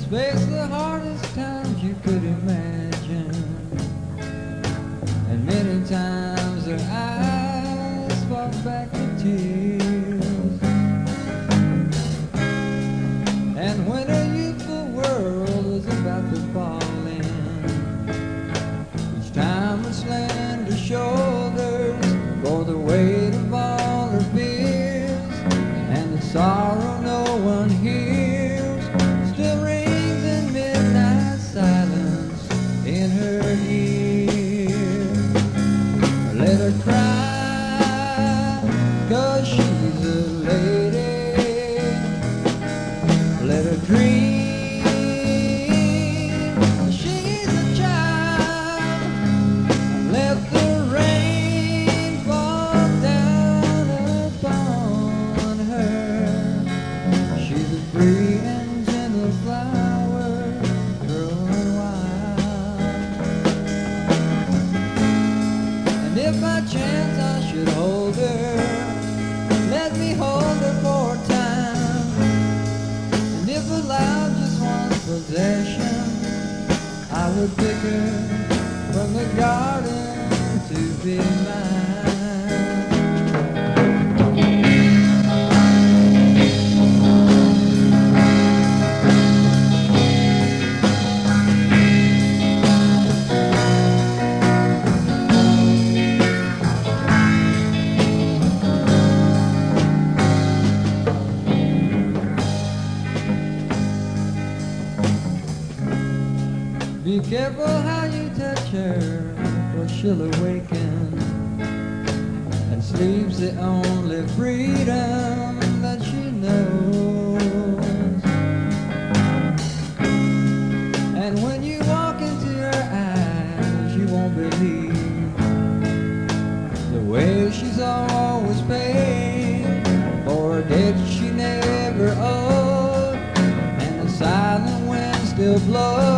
face the hardest times you could imagine, and many times her eyes fall back to tears. And when her youthful world was about to fall in, each time her slender shoulders bore the weight of all her fears, and the sorrow no one hears still rings in midnight silence in her ear. Let her cry, 'cause she's a lady. Let her dream, she's a child. Let the rain fall down upon her. She's a free and gentle flower growing wild. And if by chance I should hold her, let me hold her for a time. And if allowed just one possession, I would pick her from the garden to be mine. Be careful how you touch her, for she'll awaken, and sleep's the only freedom that she knows. And when you walk into her eyes, you won't believe the way she's always paid for a debt she never owed, and the silent wind still blows